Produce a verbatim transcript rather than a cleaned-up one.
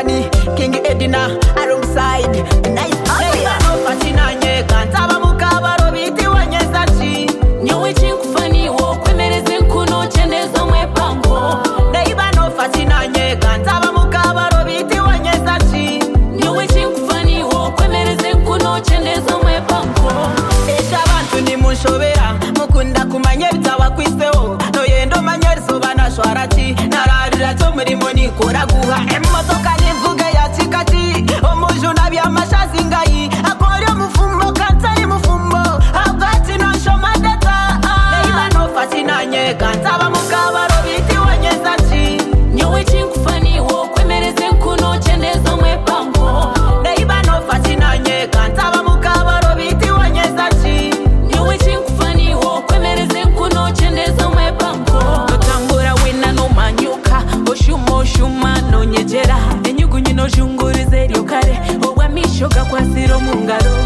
Money, King Edina, alongside Nice Player. Fascina nyeka, ntaba mukabaro biti wanyezachi. Nyowe chinkufani wo kwemereze nkuno chendezo mwepango. Neiba no fascina nyeka, ntaba mukabaro biti wanyezachi. Nyowe chinkufani wo kwemereze nkuno chendezo mwepango. Esha abantu ni munshobera, mukunda kumanya bitawa kwiseho. No yendo manyeriso banashwarati, nararira cyo muri moni kora guha. Emotoka nivuge ya tikati, omujuna bya mashazi ngai. Akore mufumbo kantari mufumbo, abati no shomadeta. Neiba no fascina nyeka, ntaba mukabaro biti wanyezachi. Nyowe chinkufani wo kwemereze nkuno chendezo mwepango. Neiba no fascina nyeka, ntaba mukabaro biti wanyezachi. Nyowe chinkufani wo kwemereze nkuno chendezo mwepango. Totambura wina no manyuka, oshuma oshuma no nyejera. Enyugu nyino jungurize ryokare, obwa mishoga kwa siro mungaro.